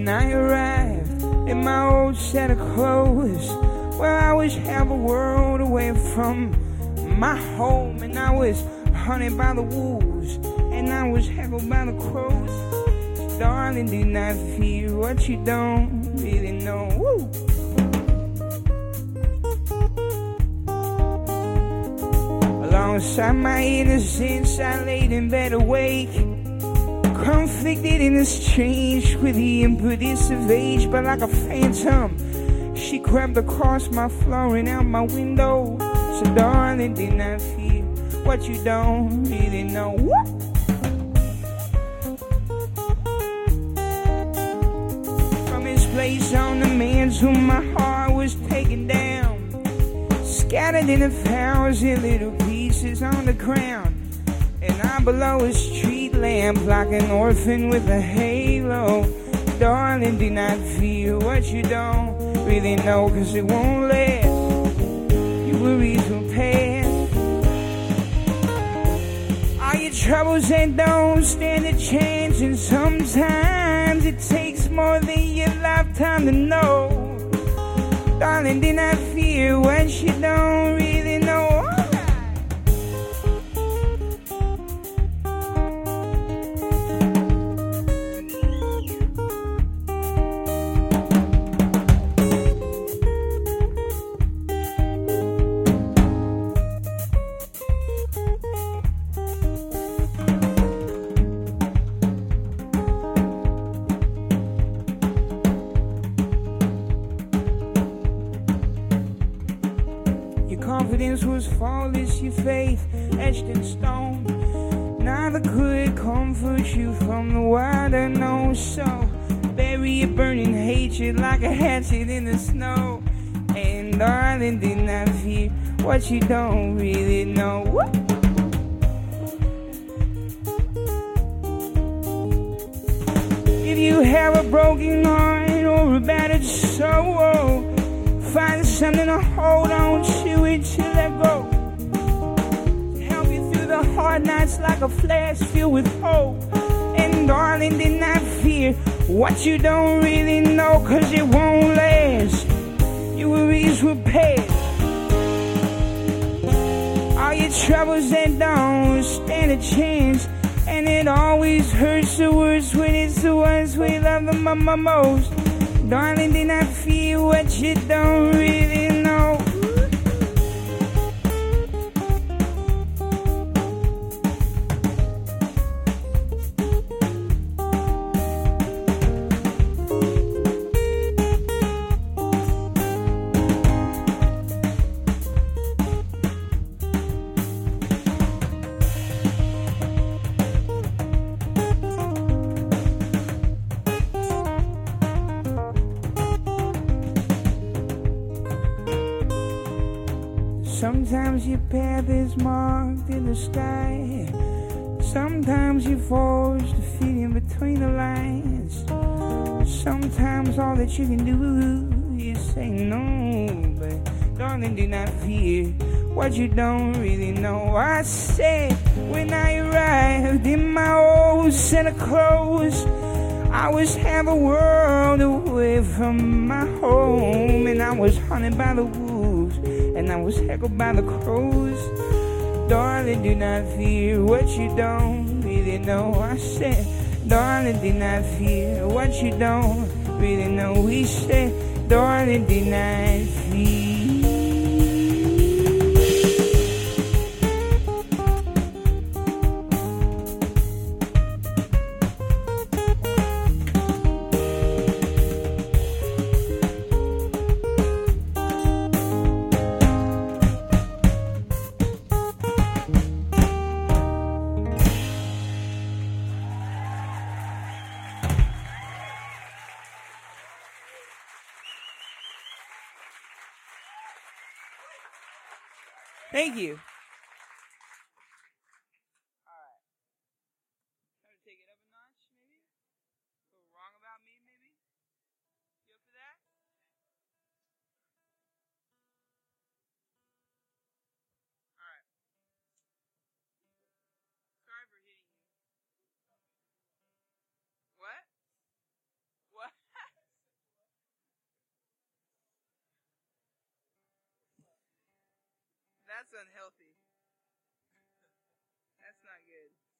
when I arrived in my old set of clothes. Well, I was half a world away from my home, and I was hunted by the wolves, and I was heckled by the crows. Darling, do not fear what you don't really know. Woo! Alongside my innocence, I laid in bed awake, conflicted and estranged with the impetus of age. But like a phantom, she crept across my floor and out my window. So darling, do not fear what you don't really know. Woo! From his place on the mantle, my heart was taken down, scattered in 1,000 little pieces on the ground. And I'm below a street lamp like an orphan with a halo. Darling, do not fear what you don't really know, 'cause it won't last. Your worries will pass. All your troubles, they don't stand a chance. And sometimes it takes more than your lifetime to know. Darling, do not fear what you don't really know. Confidence was flawless, your faith etched in stone. Neither could comfort you from the wild unknown. So bury your burning hatred like a hatchet in the snow. And darling, do not fear what you don't really know. Woo! If you have a broken heart or a battered soul, find something to hold on to and to let go, to help you through the hard nights like a flash filled with hope. And darling, do not fear what you don't really know, 'cause it won't last. Your worries will pass. All your troubles, they don't stand a chance. And it always hurts the worst when it's the ones we love the most. Darling, do not fear what you don't really know. Sometimes your path is marked in the sky. Sometimes you're forced to fit in between the lines. Sometimes all that you can do is say no. But darling, do not fear what you don't really know. I said when I arrived in my old set of clothes, I was half a world away from my home. And I was hunted by the wolves, and I was heckled by the crows. Darling, do not fear what you don't really know. I said, darling, do not fear what you don't really know. We said, darling, do not fear. Thank you. Alright. Try to take it up a notch, maybe? A little wrong about me, maybe? You up for that? Alright. Sorry for hitting you. What? What? That's unhealthy. That's not good.